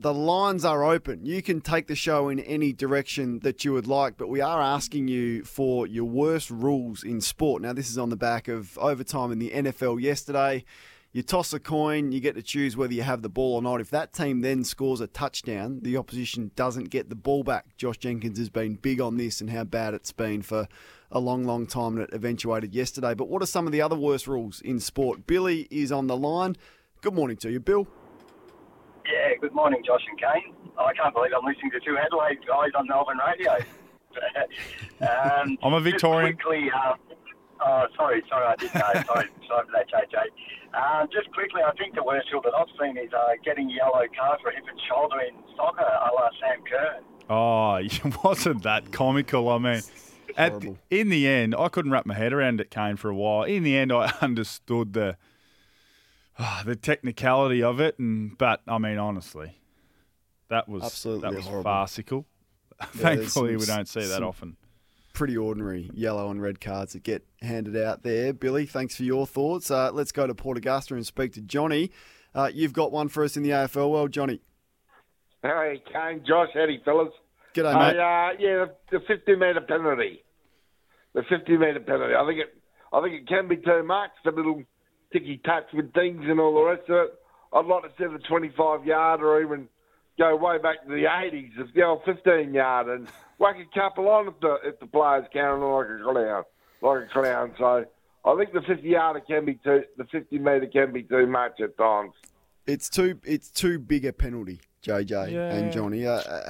the lines are open. You can take the show in any direction that you would like, but we are asking you for your worst rules in sport. Now, this is on the back of overtime in the NFL yesterday. You toss a coin, you get to choose whether you have the ball or not. If that team then scores a touchdown, the opposition doesn't get the ball back. Josh Jenkins has been big on this and how bad it's been for a long, long time, and it eventuated yesterday. But what are some of the other worst rules in sport? Billy is on the line. Good morning to you, Bill. Yeah, good morning, Josh and Kane. I can't believe I'm listening to two Adelaide guys on Melbourne radio. I'm a Victorian. Just quickly, sorry, I didn't know. Sorry for that, JJ. Just quickly, I think the worst rule that I've seen is getting yellow cards for hip and shoulder in soccer, a la Sam Kerr. Oh, wasn't that comical? I mean, in the end, I couldn't wrap my head around it, Kane, for a while. In the end, I understood the technicality of it, but I mean, honestly, that was horrible. farcical. Thankfully, we don't see that often. Pretty ordinary yellow and red cards that get handed out there. Billy, thanks for your thoughts. Let's go to Port Augusta and speak to Johnny. You've got one for us in the AFL world, Johnny. Hey, Kane, Josh, howdy, fellas. G'day, mate. The 50-metre penalty. The 50-metre penalty. I think it can be too much. The little ticky-touch with things and all the rest of it. I'd like to see the 25-yard or even go way back to the 80s, if the old 15-yard, and whack a couple on if the players counting like a clown. So I think the 50-yarder the 50-metre can be too much at times. It's too big a penalty, JJ and Johnny.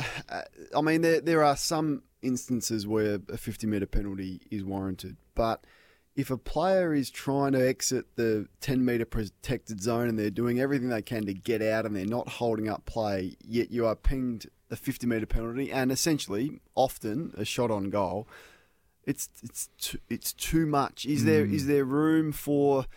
I mean, there are some instances where a 50-metre penalty is warranted, but if a player is trying to exit the 10-metre protected zone and they're doing everything they can to get out and they're not holding up play, yet you are pinged a 50-metre penalty and essentially, often, a shot on goal, it's too much. Is there room for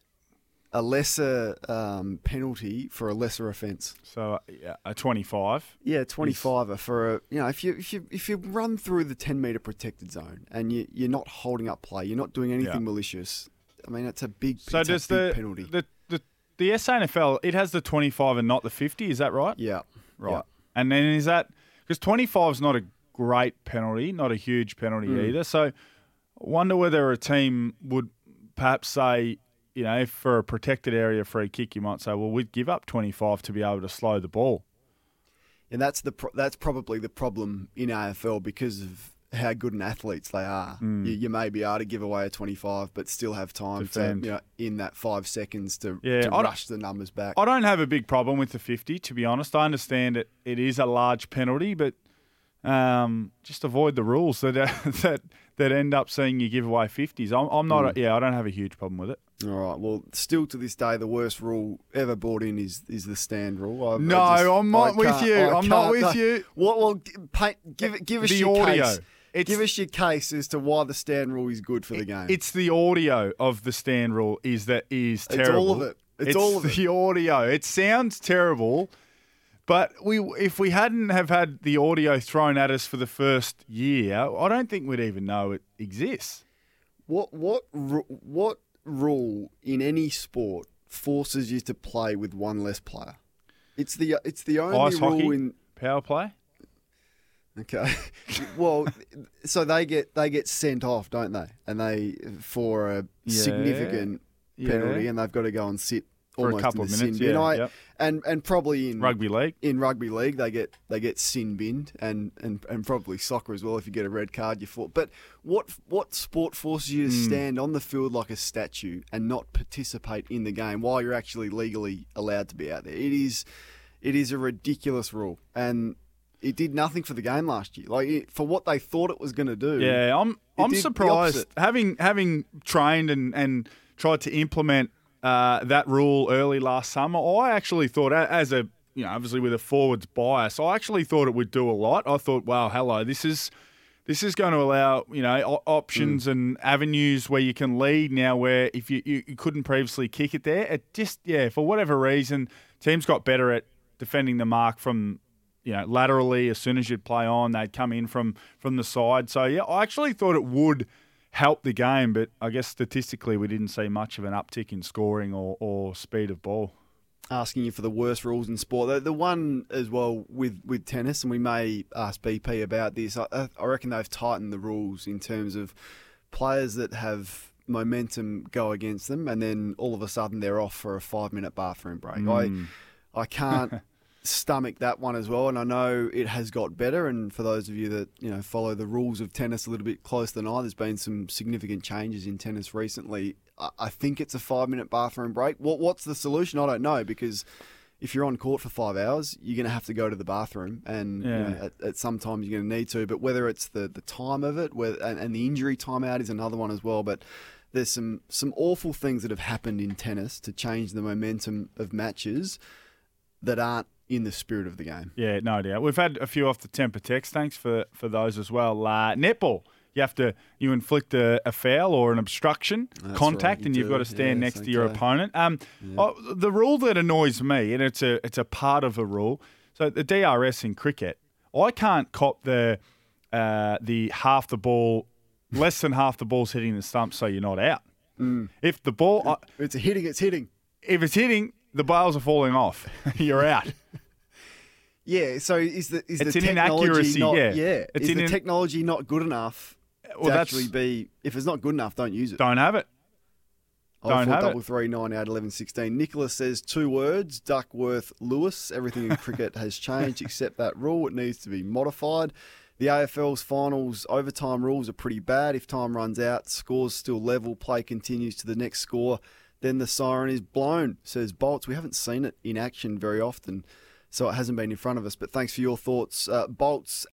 a lesser penalty for a lesser offence? So a 25. Yeah, 25 for if you run through the 10-metre protected zone and you're not holding up play, you're not doing anything malicious. I mean, it's a big. So does big penalty. The SANFL, it has the 25 and not the 50. Is that right? Yeah. Right. Yeah. And then is that because 25 is not a great penalty, not a huge penalty either. So I wonder whether a team would perhaps say, for a protected area free kick, you might say, well, we'd give up 25 to be able to slow the ball. And that's probably the problem in AFL because of how good an athletes they are. You may be able to give away a 25, but still have time to, in that 5 seconds to rush the numbers back. I don't have a big problem with the 50, to be honest. I understand it is a large penalty, but just avoid the rules that end up seeing you give away 50s. I'm not. I don't have a huge problem with it. All right. Well, still to this day, the worst rule ever brought in is the stand rule. I'm not with you. I'm not with you. Well, give us the your audio. Case. Give us your case as to why the stand rule is good for the game. It's the audio of the stand rule is terrible. It's all of it. It's all of it. The audio. It sounds terrible, but if we hadn't have had the audio thrown at us for the first year, I don't think we'd even know it exists. What rule in any sport forces you to play with one less player? It's the only Ice rule hockey, in power play. Okay, well, so they get sent off, don't they? And they for a significant penalty, and they've got to go and sit for almost a couple in the of minutes. sin bin. And probably in rugby league. In rugby league, they get sin binned, and probably soccer as well. If you get a red card, you fall. But what sport forces you to stand on the field like a statue and not participate in the game while you're actually legally allowed to be out there? It is a ridiculous rule, and it did nothing for the game last year. For what they thought it was going to do. Yeah, I'm surprised. Having trained and tried to implement that rule early last summer, I actually thought, as a obviously with a forwards bias, I actually thought it would do a lot. I thought, wow, hello, this is going to allow options and avenues where you can lead now. Where if you couldn't previously kick it there, it just for whatever reason, teams got better at defending the mark from. Laterally, as soon as you'd play on, they'd come in from the side. So, I actually thought it would help the game, but I guess statistically we didn't see much of an uptick in scoring or speed of ball. asking you for the worst rules in sport. The one as well with tennis, and we may ask BP about this, I reckon they've tightened the rules in terms of players that have momentum go against them, and then all of a sudden they're off for a 5-minute bathroom break. I can't stomach that one as well, and I know it has got better. And for those of you that follow the rules of tennis a little bit closer than I, there's been some significant changes in tennis recently. I think it's a 5-minute bathroom break. What's the solution? I don't know, because if you're on court for 5 hours, you're going to have to go to the bathroom, and at some times you're going to need to. But whether it's the time of it, and the injury timeout is another one as well. But there's some awful things that have happened in tennis to change the momentum of matches that aren't in the spirit of the game. Yeah, no doubt. We've had a few off the temper text. Thanks for those as well. Netball. You inflict a foul or an obstruction, contact, and you've got to stand next to your opponent. The rule that annoys me, and it's a part of a rule, so the DRS in cricket, I can't cop the half the ball, less than half the ball's hitting the stump, so you're not out. If the ball... it's hitting. If it's hitting, the bails are falling off. You're out. Yeah, so is the technology inaccuracy, not... Yeah. Is the technology not good enough... to actually be, if it's not good enough, don't use it. Don't have it. Don't have it. 3 9 out 11 16. Nicholas says 2 words: Duckworth Lewis. Everything in cricket has changed except that rule. It needs to be modified. The AFL's finals overtime rules are pretty bad. If time runs out, scores still level, play continues to the next score, then the siren is blown, says Bolts. We haven't seen it in action very often, so it hasn't been in front of us. But thanks for your thoughts, Bolts